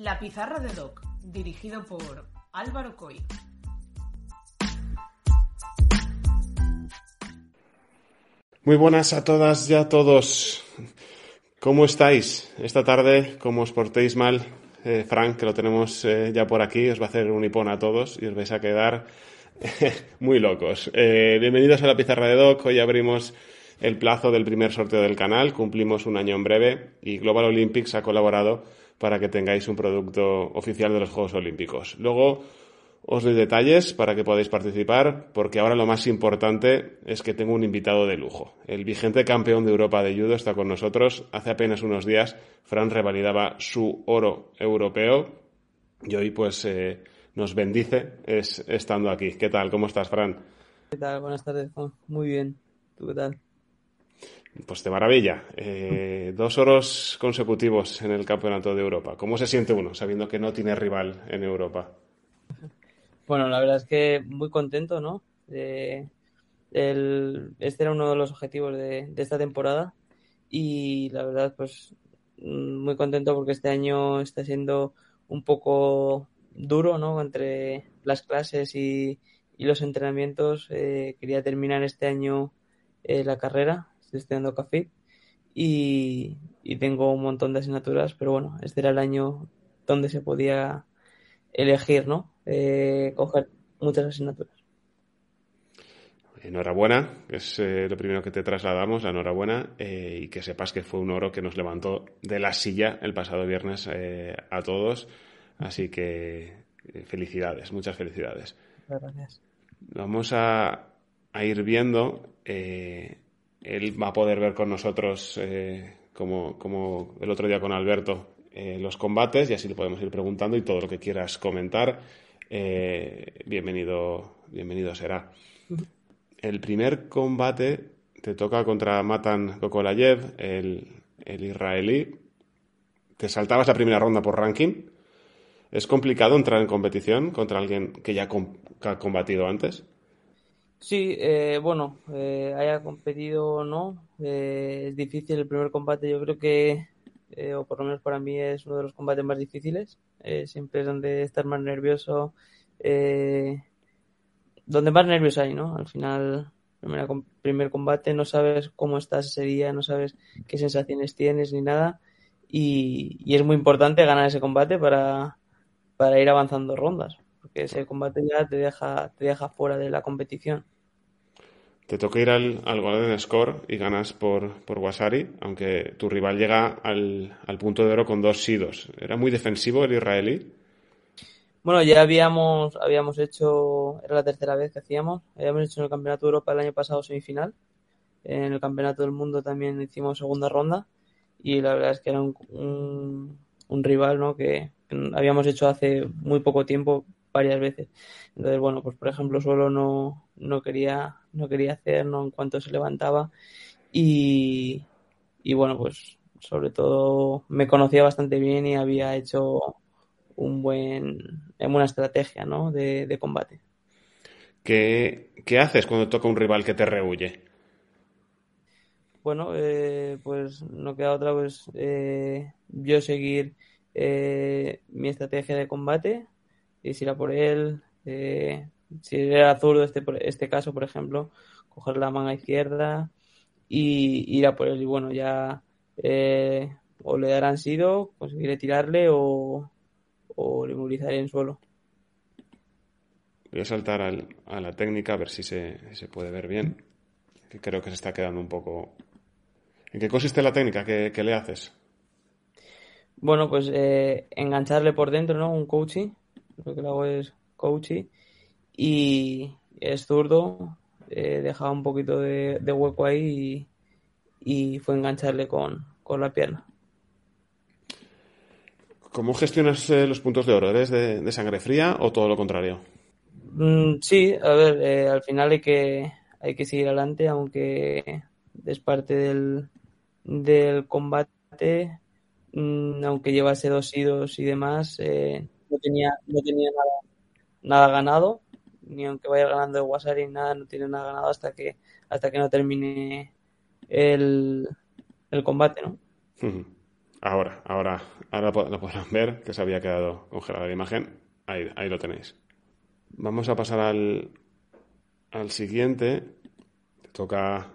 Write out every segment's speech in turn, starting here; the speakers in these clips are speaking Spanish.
La pizarra de Doc, dirigido por Álvaro Coy. Muy buenas a todas y a todos. ¿Cómo estáis esta tarde? ¿Cómo os portéis mal? Frank, que lo tenemos ya por aquí, os va a hacer un hipón a todos y os vais a quedar muy locos. Bienvenidos a la pizarra de Doc. Hoy abrimos el plazo del primer sorteo del canal. Cumplimos un año en breve y Global Olympics ha colaborado para que tengáis un producto oficial de los Juegos Olímpicos. Luego os doy detalles para que podáis participar, porque ahora lo más importante es que tengo un invitado de lujo. El vigente campeón de Europa de judo está con nosotros. Hace apenas unos días, Fran revalidaba su oro europeo y hoy pues nos bendice estando aquí. ¿Qué tal? ¿Cómo estás, Fran? ¿Qué tal? Buenas tardes, Juan. Muy bien. ¿Tú qué tal? Pues de maravilla. 2 oros consecutivos en el Campeonato de Europa. ¿Cómo se siente uno sabiendo que no tiene rival en Europa? Bueno, la verdad es que muy contento, ¿no? Este era uno de los objetivos de esta temporada y la verdad, pues muy contento porque este año está siendo un poco duro, ¿no? Entre las clases y los entrenamientos. Quería terminar este año la carrera, estoy estudiando CAFIT y tengo un montón de asignaturas, pero bueno, este era el año donde se podía elegir, ¿no? Coger muchas asignaturas. Enhorabuena, que es lo primero que te trasladamos, la enhorabuena, y que sepas que fue un oro que nos levantó de la silla el pasado viernes a todos, así que felicidades, muchas felicidades. Muchas gracias. Vamos a ir viendo, él va a poder ver con nosotros, como el otro día con Alberto, los combates, y así le podemos ir preguntando y todo lo que quieras comentar, bienvenido será. El primer combate te toca contra Matan Kokolayev, el israelí. Te saltabas la primera ronda por ranking. ¿Es complicado entrar en competición contra alguien que ya ha combatido antes? Sí, bueno, haya competido o no, es difícil el primer combate. Yo creo que, o por lo menos para mí, es uno de los combates más difíciles. Siempre es donde estar más nervioso, donde más nervios hay, ¿no? Al final, primer combate, no sabes cómo estás ese día, no sabes qué sensaciones tienes ni nada. Y es muy importante ganar ese combate para ir avanzando rondas, porque ese combate ya te deja fuera de la competición. Te toca ir al Golden Score y ganas por Wasari, aunque tu rival llega al punto de oro con 2 sidos. ¿Era muy defensivo el israelí? Bueno, ya habíamos hecho, era la tercera vez que habíamos hecho en el Campeonato de Europa el año pasado semifinal, en el Campeonato del Mundo también hicimos segunda ronda y la verdad es que era un rival, ¿no? que habíamos hecho hace muy poco tiempo varias veces. Entonces, bueno, pues por ejemplo solo no quería hacer, ¿no? En cuanto se levantaba y, y bueno, pues sobre todo me conocía bastante bien y había hecho buena estrategia, ¿no? de combate. ¿Qué haces cuando toca un rival que te rehuye? Bueno, pues no queda otra, pues yo seguir mi estrategia de combate y si era por él, si era zurdo este caso, por ejemplo, coger la manga izquierda y ir a por él y bueno, ya o le darán sido, conseguiré tirarle o le inmovilizaré en suelo. Voy a saltar a la técnica a ver si se puede ver bien, que creo que se está quedando un poco... ¿En qué consiste la técnica que le haces? Bueno, pues engancharle por dentro, ¿no? Un coaching. Lo que lo hago es coaching. Y es zurdo. Dejaba un poquito de hueco ahí y fue engancharle con la pierna. ¿Cómo gestionas los puntos de oro? ¿Eres de sangre fría o todo lo contrario? Sí, a ver, al final hay que seguir adelante, aunque es parte del combate. Aunque llevase 2 idos y demás, no tenía nada ganado, ni aunque vaya ganando de Wasari, nada, no tiene nada ganado hasta que no termine el combate, ¿no? Ahora lo podrán ver, que se había quedado congelada la imagen. Ahí lo tenéis. Vamos a pasar al siguiente. Te toca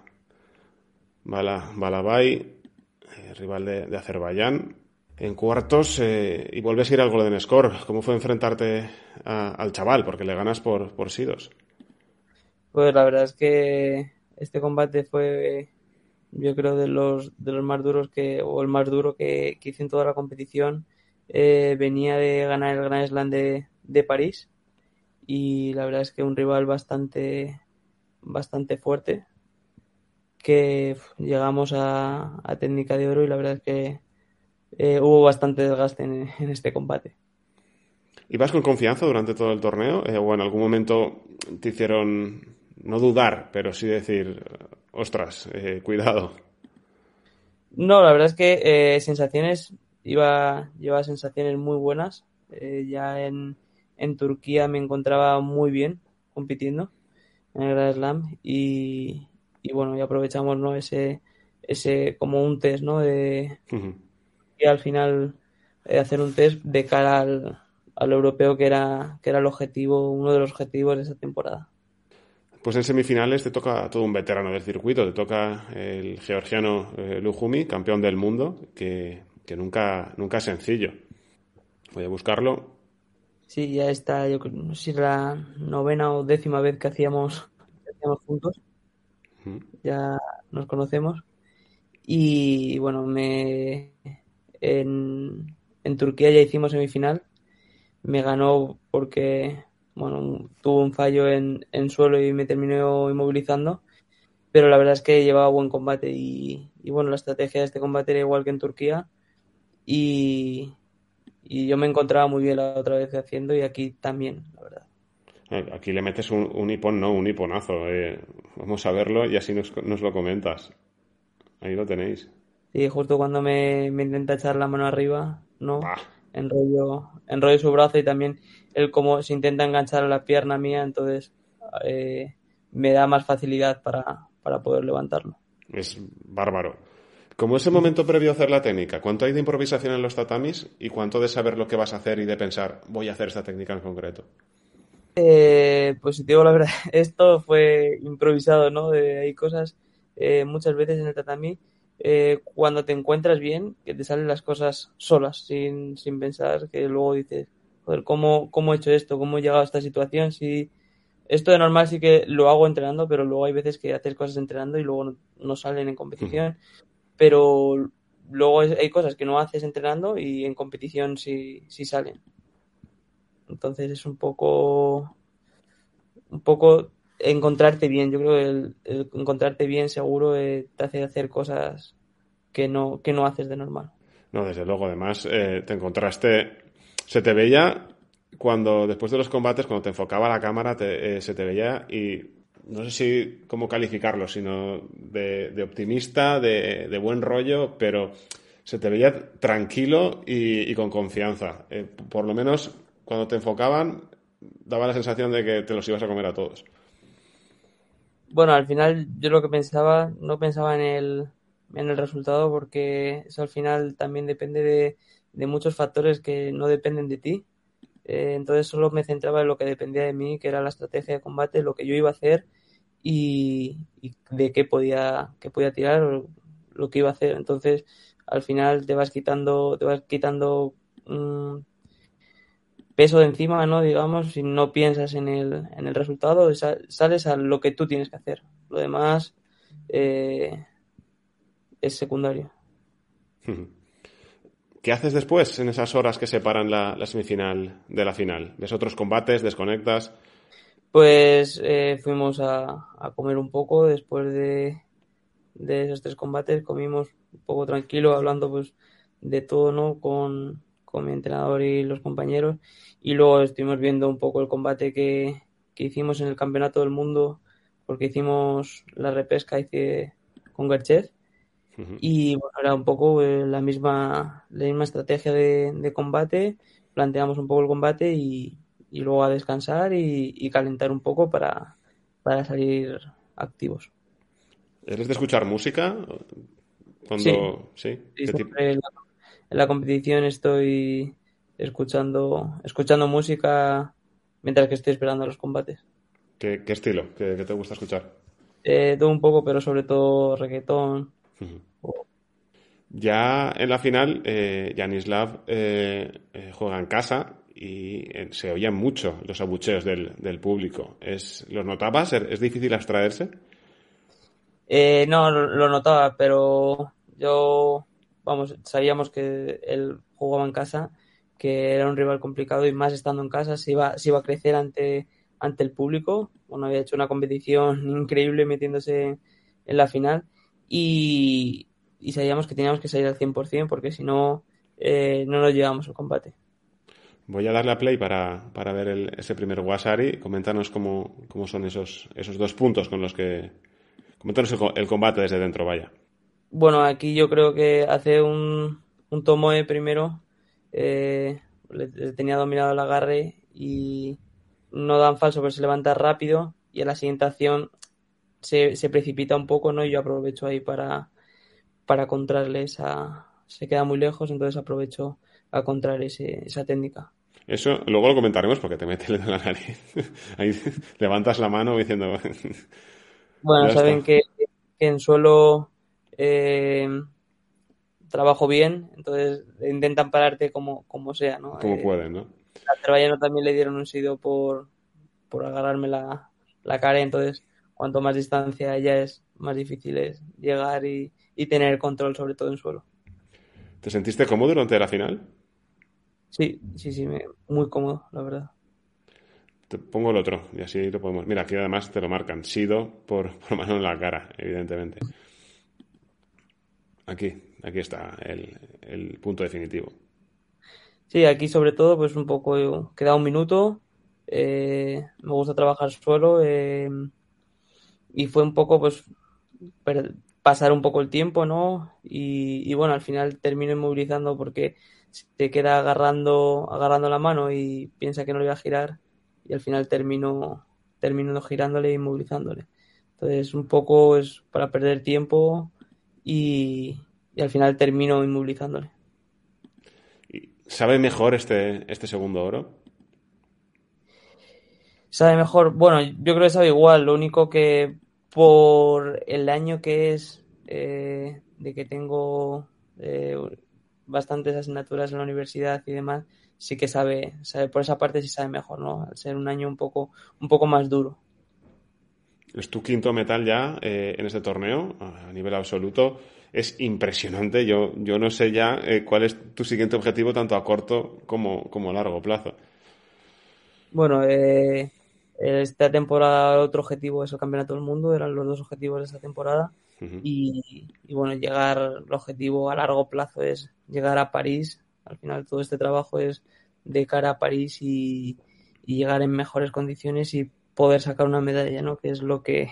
Balabai, rival de Azerbaiyán. En cuartos, y vuelves a ir al Golden Score. ¿Cómo fue enfrentarte al chaval? Porque le ganas por seedos. Pues la verdad es que este combate fue, yo creo, de los más duros o el más duro que hice en toda la competición. Venía de ganar el Grand Slam de París y la verdad es que un rival bastante fuerte, que llegamos a técnica de oro y la verdad es que hubo bastante desgaste en este combate. ¿Ibas con confianza durante todo el torneo? ¿O en algún momento te hicieron no dudar, pero sí decir, ostras, cuidado? No, la verdad es que sensaciones, llevaba sensaciones muy buenas. Ya en Turquía me encontraba muy bien compitiendo en el Grand Slam y bueno, y aprovechamos, ¿no? ese como un test, ¿no? Y al final hacer un test de cara al europeo que era el objetivo, uno de los objetivos de esa temporada. Pues en semifinales te toca todo un veterano del circuito, te toca el georgiano Luhumi, campeón del mundo, que nunca es sencillo. Voy a buscarlo. Sí, ya está, yo no sé si es la 9ª o 10ª vez que hacíamos juntos, ya nos conocemos. Y bueno, en Turquía ya hicimos semifinal, me ganó porque bueno, tuvo un fallo en suelo y me terminó inmovilizando, pero la verdad es que llevaba buen combate y bueno, la estrategia de este combate era igual que en Turquía y, y yo me encontraba muy bien la otra vez haciendo y aquí también, la verdad. Aquí le metes un hipón, no, un hiponazo. Vamos a verlo y así nos lo comentas. Ahí lo tenéis. Y justo cuando me intenta echar la mano arriba, no, Bah, enrollo su brazo y también él como se intenta enganchar a la pierna mía, entonces eh, me da más facilidad para poder levantarlo. es bárbaro. ¿Cómo es el momento previo a hacer la técnica? ¿Cuánto hay de improvisación en los tatamis y cuánto de saber lo que vas a hacer y de pensar, voy a hacer esta técnica en concreto? Pues si te digo la verdad, esto fue improvisado, ¿no? Hay cosas muchas veces en el tatami cuando te encuentras bien, que te salen las cosas solas, sin pensar, que luego dices, joder, ¿cómo he hecho esto? ¿Cómo he llegado a esta situación? Si esto de normal sí que lo hago entrenando, pero luego hay veces que haces cosas entrenando y luego no salen en competición, pero luego hay cosas que no haces entrenando y en competición sí salen. Entonces es un poco encontrarte bien. Yo creo que el encontrarte bien seguro te hace hacer cosas que no haces de normal. No, desde luego. Además, te encontraste, se te veía cuando, después de los combates, cuando te enfocaba la cámara, se te veía y no sé si cómo calificarlo, sino de optimista, de buen rollo, pero se te veía tranquilo y con confianza. Por lo menos cuando te enfocaban, daba la sensación de que te los ibas a comer a todos. Bueno, al final yo lo que pensaba, no pensaba en el resultado porque eso al final también depende de muchos factores que no dependen de ti. Entonces solo me centraba en lo que dependía de mí, que era la estrategia de combate, lo que yo iba a hacer y de qué podía tirar o lo que iba a hacer. Entonces, al final te vas quitando peso de encima, ¿no? Digamos, si no piensas en el resultado, sales a lo que tú tienes que hacer. Lo demás eh, es secundario. ¿Qué haces después en esas horas que separan la semifinal de la final? ¿Ves otros combates? ¿Desconectas? Pues fuimos a comer un poco después de esos 3 combates, comimos un poco tranquilo, hablando pues de todo, ¿no? Con mi entrenador y los compañeros. Y luego estuvimos viendo un poco el combate que hicimos en el Campeonato del Mundo, porque hicimos la repesca con Gerchev. Y bueno, era un poco la misma estrategia de combate. Planteamos un poco el combate y luego a descansar y calentar un poco para salir activos. ¿Eres de escuchar música? Sí, ¿Sí? sí, ¿Qué tipo? siempre en la competición estoy escuchando música mientras que estoy esperando los combates. ¿Qué estilo? ¿Qué te gusta escuchar? Todo un poco, pero sobre todo reggaetón. Ujú. Ya en la final, Yanislav juega en casa y se oían mucho los abucheos del público. ¿Los notabas? ¿Es difícil abstraerse? No, lo notaba, pero sabíamos que él jugaba en casa, que era un rival complicado y más estando en casa se iba a crecer ante el público. Bueno, había hecho una competición increíble metiéndose en la final y sabíamos que teníamos que salir al 100% porque si no, no nos llevábamos al combate. Voy a darle a play para ver ese primer Wasari. Coméntanos cómo son esos 2 puntos con los que... Coméntanos el combate desde dentro, vaya. Bueno, aquí yo creo que hace un Tomoe primero, le tenía dominado el agarre y no dan falso, pero se levanta rápido y en la siguiente acción se precipita un poco, ¿no? Y yo aprovecho ahí para contrarle se queda muy lejos, entonces aprovecho a contrar esa técnica. Eso luego lo comentaremos porque te mete el dedo en la nariz. Ahí levantas la mano diciendo... Bueno, Ya está. saben que en suelo eh, trabajo bien, entonces intentan pararte como sea, ¿no? Como pueden, ¿no? A Azerbaiyano también le dieron un sido por agarrarme la cara, entonces cuanto más distancia haya es más difícil es llegar y tener control sobre todo en suelo. ¿Te sentiste cómodo durante la final? Sí, muy cómodo, la verdad. Te pongo el otro y así lo podemos... Mira, aquí además te lo marcan. Sido por mano en la cara, evidentemente. Aquí está el punto definitivo. Sí, aquí sobre todo pues un poco queda un minuto, me gusta trabajar suelo y fue un poco pues pasar un poco el tiempo, ¿no? Y bueno, al final termino inmovilizando porque se queda agarrando la mano y piensa que no le voy a girar y al final termino no girándole e inmovilizándole. Entonces, un poco es para perder tiempo y al final termino inmovilizándole. ¿Sabe mejor este segundo oro? Sabe mejor, bueno, yo creo que sabe igual, lo único que por el año que es, de que tengo bastantes asignaturas en la universidad y demás, sí que sabe por esa parte sí sabe mejor, ¿no? Al ser un año un poco más duro. Es tu quinto metal ya en este torneo, a nivel absoluto. Es impresionante. Yo no sé ya cuál es tu siguiente objetivo, tanto a corto como a largo plazo. Bueno, esta temporada otro objetivo es el Campeonato del Mundo, eran los dos objetivos de esta temporada. Ujú. Y bueno, el objetivo a largo plazo es llegar a París. Al final todo este trabajo es de cara a París y llegar en mejores condiciones y poder sacar una medalla, ¿no? Que es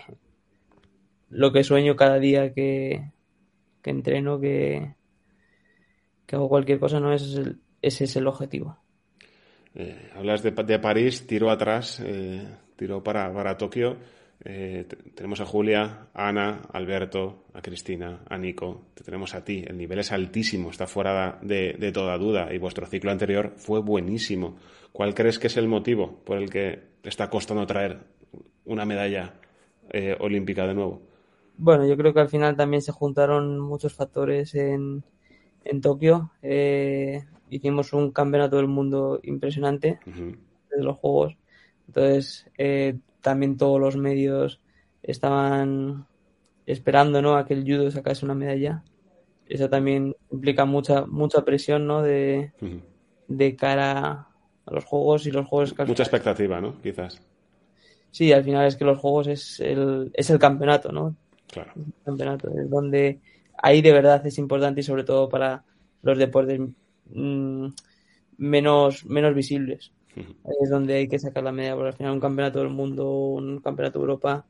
lo que sueño cada día que entreno, que hago cualquier cosa, ¿no? Ese es el objetivo. Hablas de París, tiro atrás, tiro para Tokio. Tenemos a Julia, a Ana, a Alberto, a Cristina, a Nico. Te tenemos a ti. El nivel es altísimo, está fuera de toda duda. Y vuestro ciclo anterior fue buenísimo. ¿Cuál crees que es el motivo por el que te está costando traer una medalla olímpica de nuevo? Bueno, yo creo que al final también se juntaron muchos factores en Tokio. Hicimos un campeonato del mundo impresionante Ujú. de los juegos. Entonces, también todos los medios estaban esperando, ¿no? A que el judo sacase una medalla. Eso también implica mucha presión, ¿no? Ujú. De cara a los juegos y los juegos que al Mucha final... expectativa, ¿no? Quizás. Sí, al final es que los juegos es el campeonato, ¿no? Claro. El campeonato es donde ahí de verdad es importante y sobre todo para los deportes menos visibles. Ujú. Ahí es donde hay que sacar la medalla, porque al final un campeonato del mundo, un campeonato de Europa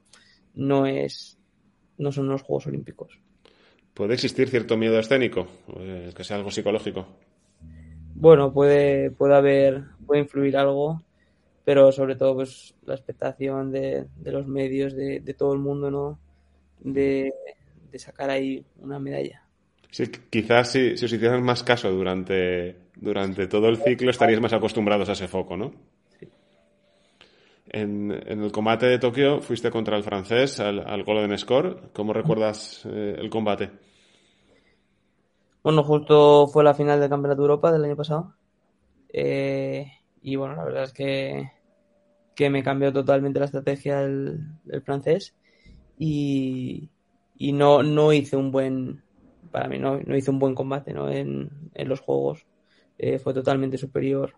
no son unos Juegos Olímpicos. ¿Puede existir cierto miedo escénico? Que sea algo psicológico. Bueno, puede influir algo, pero sobre todo pues la expectación de los medios, de todo el mundo, ¿no? De, de sacar ahí una medalla. Sí, quizás si os hicieran más caso durante todo el ciclo estaríais más acostumbrados a ese foco, ¿no? En el combate de Tokio fuiste contra el francés al Golden Score. ¿Cómo recuerdas el combate? Bueno, justo fue la final del Campeonato de Europa del año pasado. Y bueno, la verdad es que me cambió totalmente la estrategia el francés y, y no hice un buen, para mí no hice un buen combate, ¿no? En los juegos. Fue totalmente superior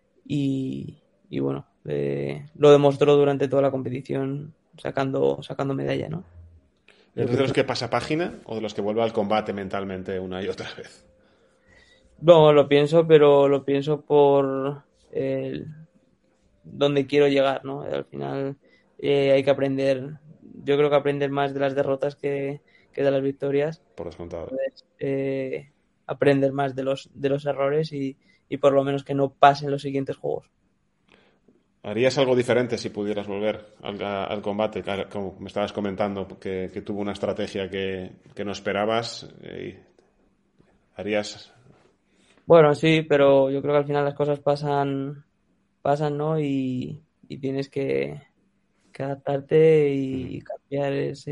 y bueno, lo demostró durante toda la competición sacando medalla, ¿no? ¿Eres de los que pasa página o de los que vuelve al combate mentalmente una y otra vez? No, lo pienso, pero lo pienso por el, donde quiero llegar, ¿no? Al final hay que aprender, yo creo que aprender más de las derrotas que de las victorias. Por descontado. Entonces, aprender más de los errores y por lo menos que no pasen los siguientes juegos. ¿Harías algo diferente si pudieras volver al combate? Como me estabas comentando, que tuvo una estrategia que no esperabas. ¿Harías? Bueno, sí, pero yo creo que al final las cosas pasan, ¿no? Y tienes que adaptarte y cambiar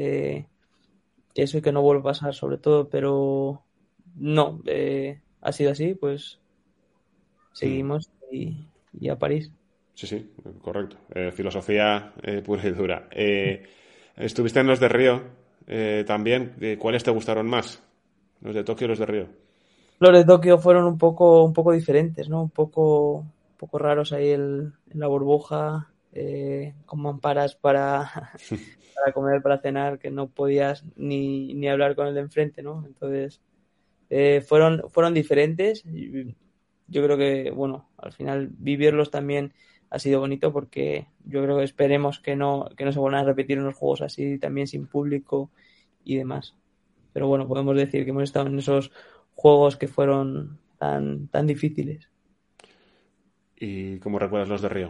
eso y que no vuelva a pasar, sobre todo, pero no, ha sido así, pues Mm. seguimos y a París. Sí, sí, correcto. Filosofía pura y dura. Estuviste en los de Río también. ¿Cuáles te gustaron más? ¿Los de Tokio o los de Río? Los de Tokio fueron un poco diferentes, ¿no? Un poco raros ahí en la burbuja, con mamparas para comer, para cenar, que no podías ni hablar con el de enfrente, ¿no? Entonces, fueron diferentes. Y yo creo que, bueno, al final vivirlos también ha sido bonito porque yo creo que esperemos que no se vuelvan a repetir unos juegos así, también sin público y demás. Pero bueno, podemos decir que hemos estado en esos juegos que fueron tan difíciles. ¿Y cómo recuerdas los de Río?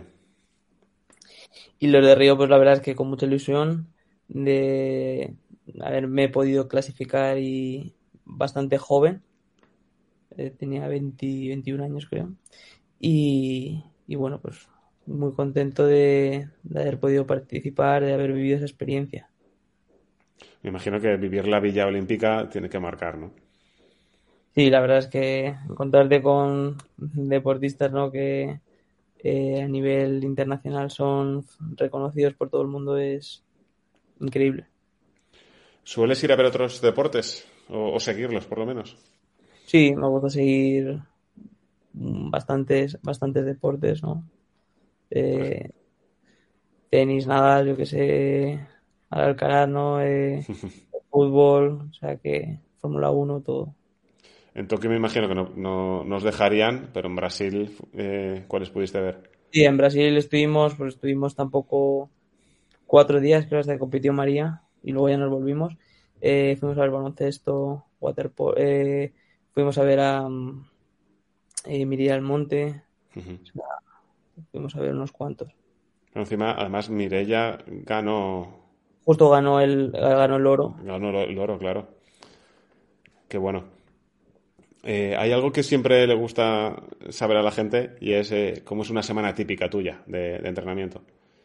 Y los de Río, pues la verdad es que con mucha ilusión de haberme podido clasificar y bastante joven. Tenía 21 años, creo. Y bueno, pues muy contento de haber podido participar, de haber vivido esa experiencia. Me imagino que vivir la Villa Olímpica tiene que marcar, ¿no? Sí, la verdad es que encontrarte con deportistas, ¿no? que a nivel internacional son reconocidos por todo el mundo es increíble. ¿Sueles ir a ver otros deportes? O seguirlos, por lo menos. Sí, me gusta seguir bastantes deportes, ¿no? Por ejemplo. Eh, tenis, nada, yo que sé, al Alcaraz, ¿no? Fútbol, o sea que Fórmula 1 todo. En Tokio me imagino que no nos dejarían, pero en Brasil, ¿cuáles pudiste ver? Sí, en Brasil estuvimos tampoco 4 días, creo, hasta que compitió María y luego ya nos volvimos. Fuimos a ver baloncesto, waterpolo, fuimos a ver a Mireia Almonte, Ujú. o sea, fuimos a ver unos cuantos. Pero encima, además, Mireia Justo ganó el oro. ganó el oro, claro. Qué bueno. Hay algo que siempre le gusta saber a la gente y es cómo es una semana típica tuya de entrenamiento.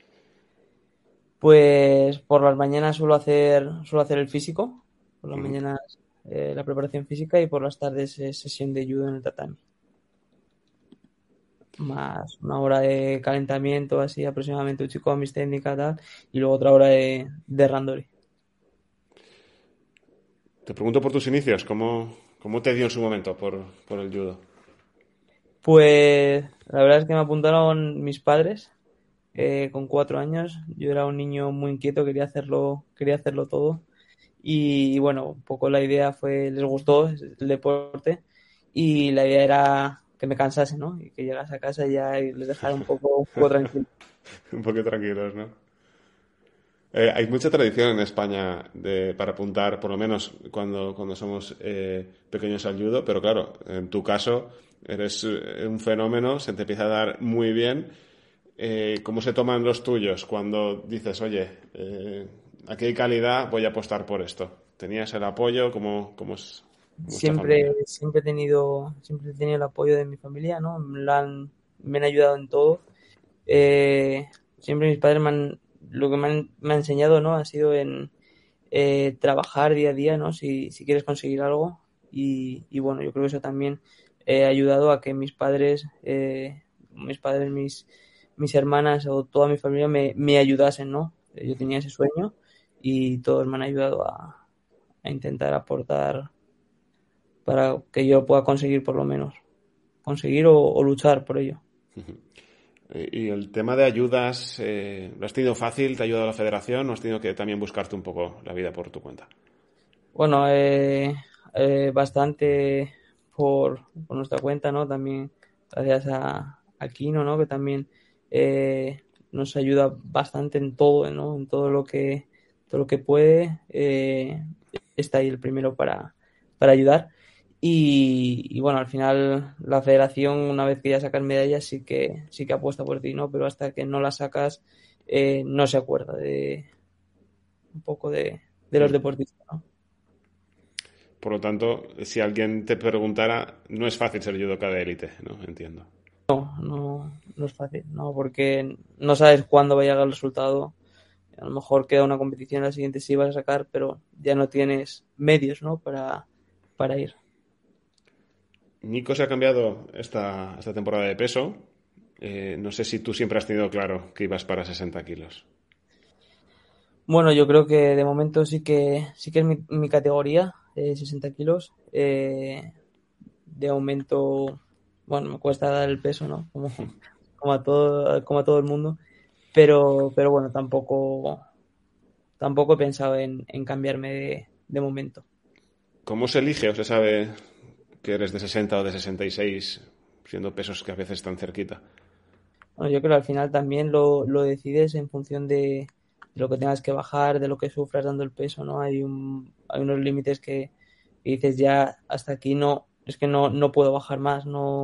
Pues por las mañanas suelo hacer el físico, por las Ujú. mañanas la preparación física y por las tardes sesión de judo en el tatami. Más una hora de calentamiento, así aproximadamente mis técnicas, tal, y luego otra hora de randori. Te pregunto por tus inicios, ¿cómo te dio en su momento por el judo? Pues la verdad es que me apuntaron mis padres con 4 años. Yo era un niño muy inquieto, quería hacerlo todo. Y bueno, un poco la idea fue, les gustó el deporte y la idea era que me cansase, ¿no? Y que llegase a casa y ya y les dejara un poco tranquilo. Un poco tranquilos, ¿no? Hay mucha tradición en España para apuntar, por lo menos cuando somos pequeños al judo, pero claro, en tu caso eres un fenómeno, se te empieza a dar muy bien. ¿Cómo se toman los tuyos cuando dices, oye, aquí hay calidad, voy a apostar por esto? ¿Tenías el apoyo? ¿Cómo es? vuestra familia. Siempre he tenido el apoyo de mi familia, ¿no? Me han ayudado en todo. Siempre mis padres lo que me han enseñado, ¿no? Ha sido en trabajar día a día, ¿no? Si quieres conseguir algo. Y bueno, yo creo que eso también ha ayudado a que mis hermanas o toda mi familia me ayudasen, ¿no? Yo tenía ese sueño y todos me han ayudado a intentar aportar para que yo pueda conseguir por lo menos. Conseguir o luchar por ello. Y el tema de ayudas, ¿lo has tenido fácil? ¿Te ha ayudado la federación o has tenido que también buscarte un poco la vida por tu cuenta? Bueno, bastante por nuestra cuenta, ¿no? También gracias a Kino, ¿no? Que también nos ayuda bastante en todo, ¿no? En todo lo que puede. Está ahí el primero para ayudar. Y bueno, al final la federación, una vez que ya sacas medallas, sí que apuesta por ti, ¿no? Pero hasta que no la sacas, no se acuerda un poco de los deportistas, ¿no? Por lo tanto, si alguien te preguntara, no es fácil ser judoka de élite, ¿no? Entiendo. No es fácil, ¿no? Porque no sabes cuándo va a llegar el resultado. A lo mejor queda una competición, la siguiente sí vas a sacar, pero ya no tienes medios, ¿no? Para ir. Nico se ha cambiado esta temporada de peso. No sé si tú siempre has tenido claro que ibas para 60 kilos. Bueno, yo creo que de momento sí que es mi categoría, 60 kilos. De momento, bueno, me cuesta dar el peso, ¿no? Como a todo el mundo. Pero bueno, tampoco he pensado en cambiarme de momento. ¿Cómo se elige o se sabe que eres de 60 o de 66, siendo pesos que a veces están cerquita? Bueno, yo creo que al final también lo decides en función de lo que tengas que bajar, de lo que sufras dando el peso, ¿no? Hay unos límites que dices ya hasta aquí no, es que no puedo bajar más,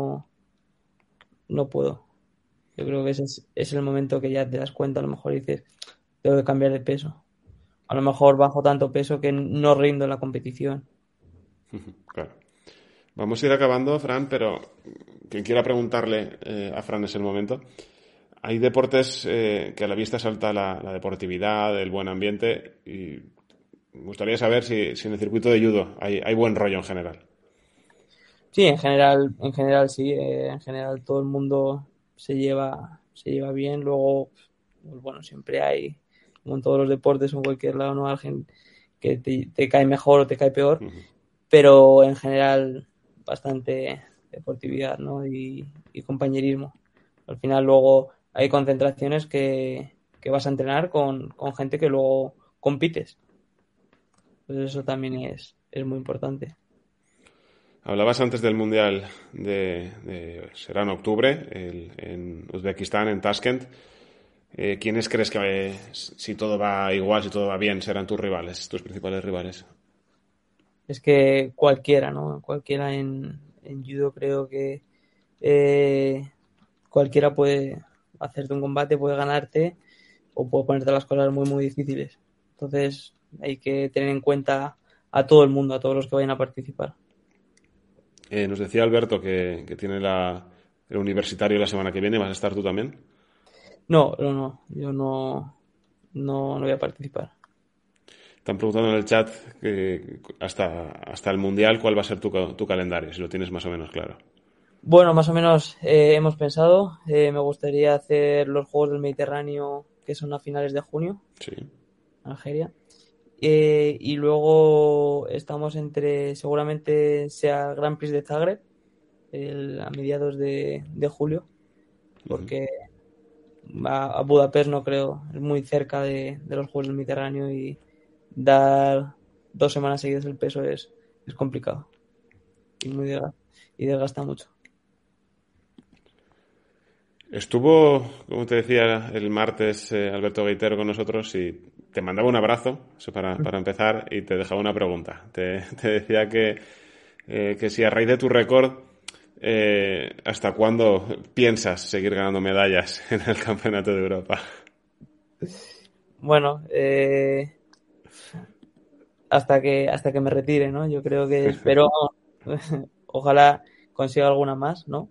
no puedo. Yo creo que ese es el momento que ya te das cuenta, a lo mejor dices, tengo que cambiar de peso. A lo mejor bajo tanto peso que no rindo en la competición. Claro. Vamos a ir acabando, Fran, pero quien quiera preguntarle a Fran es el momento. Hay deportes que a la vista salta la deportividad, el buen ambiente, y me gustaría saber si en el circuito de judo hay buen rollo en general. Sí, en general sí, en general todo el mundo se lleva bien. Luego, pues bueno, siempre hay, como en todos los deportes o en cualquier lado, ¿no? Alguien que te cae mejor o te cae peor, pero en general bastante deportividad, ¿no? Y compañerismo. Al final luego hay concentraciones que vas a entrenar con gente que luego compites. Pues eso también es muy importante. Hablabas antes del Mundial será en octubre, en Uzbekistán, en Tashkent. ¿Quiénes crees que, si todo va igual, si todo va bien, serán tus rivales, tus principales rivales? Es que cualquiera, ¿no? Cualquiera en judo creo que eh, cualquiera puede hacerte un combate, puede ganarte o puede ponerte las cosas muy difíciles. Entonces hay que tener en cuenta a todo el mundo, a todos los que vayan a participar. Nos decía Alberto que tiene el universitario la semana que viene. ¿Vas a estar tú también? Yo no voy a participar. Están preguntando en el chat que hasta el Mundial cuál va a ser tu calendario, si lo tienes más o menos claro. Bueno, más o menos hemos pensado. Me gustaría hacer los Juegos del Mediterráneo, que son a finales de junio, Sí. en Algeria. Y luego estamos seguramente sea Grand Prix de Zagreb, a mediados de julio, porque a Budapest no creo, es muy cerca de los Juegos del Mediterráneo y dar 2 semanas seguidas el peso es complicado y desgasta mucho. Estuvo, como te decía, el martes Alberto Gaitero con nosotros y te mandaba un abrazo, eso para empezar, y te dejaba una pregunta. Te decía que si a raíz de tu récord, ¿hasta cuándo piensas seguir ganando medallas en el Campeonato de Europa? Bueno, hasta que me retire, ¿no? Yo creo que espero, ojalá consiga alguna más, ¿no?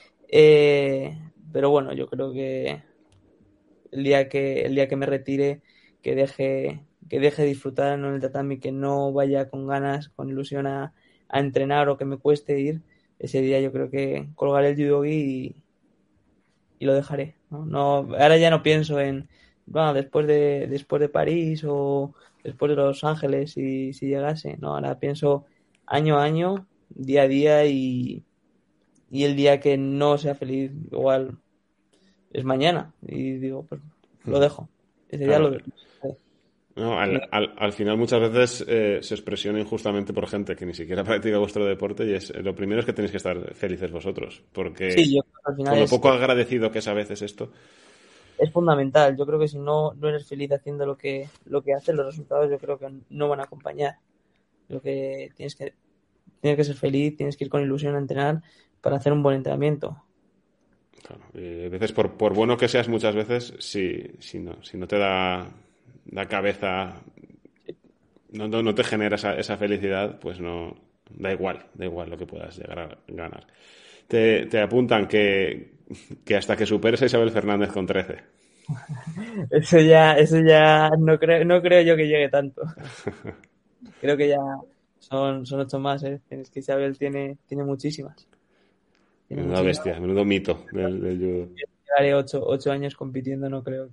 Pero bueno, yo creo que el día que me retire, que deje disfrutar, ¿no?, en el tatami, que no vaya con ganas, con ilusión a entrenar o que me cueste ir, ese día yo creo que colgaré el judogi y lo dejaré, ¿no? No, ahora ya no pienso en, bueno, después de París o después de Los Ángeles, si llegase, no, ahora pienso año a año, día a día, y el día que no sea feliz igual es mañana y digo, pues lo dejo, ese día Claro. lo dejo. No, al final muchas veces se expresiona injustamente por gente que ni siquiera practica vuestro deporte y lo primero es que tenéis que estar felices vosotros, porque Sí, yo creo que al final con lo poco agradecido que es a veces esto. es fundamental. Yo creo que si no eres feliz haciendo lo que haces, los resultados yo creo que no van a acompañar. Creo que tienes que ser feliz, tienes que ir con ilusión a entrenar para hacer un buen entrenamiento. Claro, y a veces por bueno que seas muchas veces, si no te da la cabeza, no te genera esa felicidad, pues no da igual lo que puedas llegar a ganar. Te apuntan que hasta que superes a Isabel Fernández con 13. Eso ya no creo yo que llegue tanto. Creo que ya son 8 más, ¿eh? Es que Isabel tiene muchísimas. Tiene Menuda muchísimas. bestia, menudo mito del judo. Llevaré 8 años compitiendo, no creo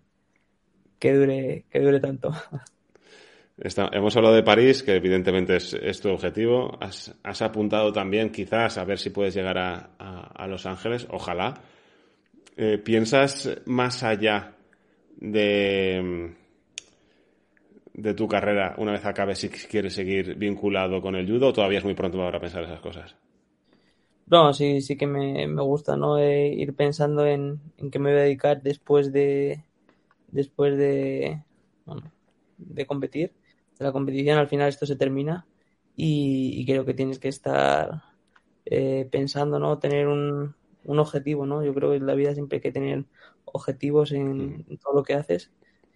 que dure tanto. Hemos hablado de París, que evidentemente es tu objetivo. Has apuntado también, quizás, a ver si puedes llegar a Los Ángeles, ojalá. ¿Piensas más allá de tu carrera, una vez acabes, si quieres seguir vinculado con el judo, o todavía es muy pronto para pensar esas cosas? No, sí que me gusta, ¿no? Ir pensando en qué me voy a dedicar después de bueno, de competir, de la competición. Al final esto se termina y creo que tienes que estar pensando, ¿no? Tener un objetivo, ¿no? Yo creo que en la vida siempre hay que tener objetivos en todo lo que haces.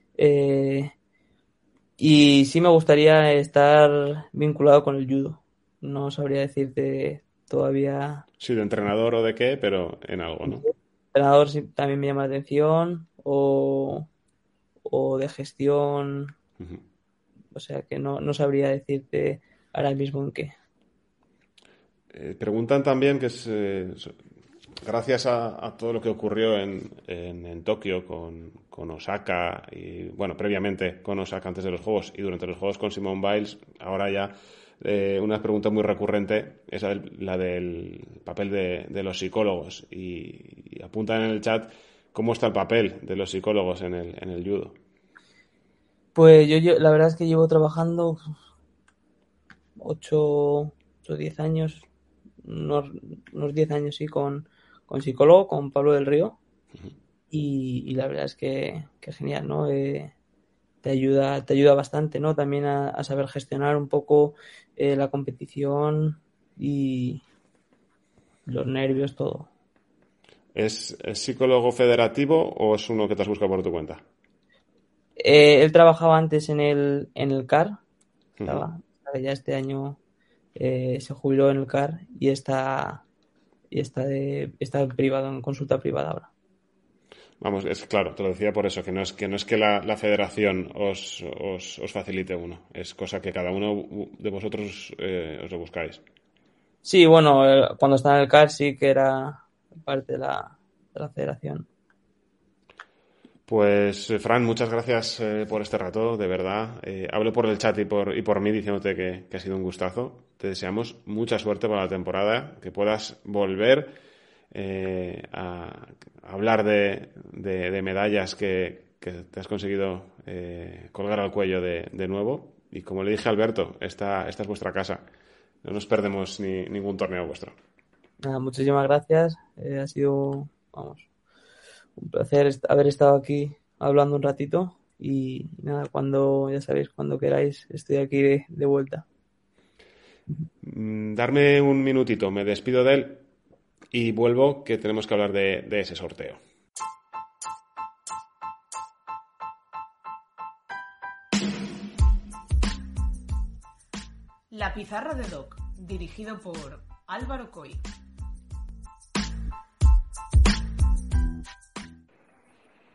Y sí me gustaría estar vinculado con el judo. No sabría decirte todavía. Sí, de entrenador o de qué, pero en algo, ¿no? Entrenador sí, también me llama la atención, o de gestión, Uh-huh. o sea que no sabría decirte ahora mismo en qué. Preguntan también que gracias a todo lo que ocurrió en Tokio con Osaka y, bueno, previamente con Osaka antes de los Juegos y durante los Juegos con Simone Biles, ahora ya una pregunta muy recurrente es la del papel de los psicólogos y apuntan en el chat cómo está el papel de los psicólogos en el judo. Pues yo la verdad es que llevo trabajando 8 o 10 años, unos 10 años sí, con psicólogo, con Pablo del Río, y la verdad es que genial, ¿no? Te ayuda bastante, ¿no? También a saber gestionar un poco la competición y los nervios, todo. ¿Es psicólogo federativo o es uno que te has buscado por tu cuenta? Él trabajaba antes en el CAR, Uh-huh. ya este año se jubiló en el CAR y está en privado, en consulta privada ahora. Vamos, es claro, te lo decía por eso, que no es que la federación os facilite uno, es cosa que cada uno de vosotros os lo buscáis. Sí, bueno, cuando estaba en el CAR sí que era parte de la federación. Pues, Fran, muchas gracias por este rato, de verdad. Hablo por el chat y por mí diciéndote que ha sido un gustazo. Te deseamos mucha suerte para la temporada, que puedas volver a hablar de medallas que te has conseguido colgar al cuello de nuevo. Y como le dije a Alberto, esta es vuestra casa. No nos perdemos ningún torneo vuestro. Nada, muchísimas gracias. Ha sido, vamos, un placer haber estado aquí hablando un ratito. Y nada, ya sabéis, cuando queráis, estoy aquí de vuelta. Darme un minutito, me despido de él y vuelvo, que tenemos que hablar de ese sorteo. La pizarra de Doc, dirigido por Álvaro Coy.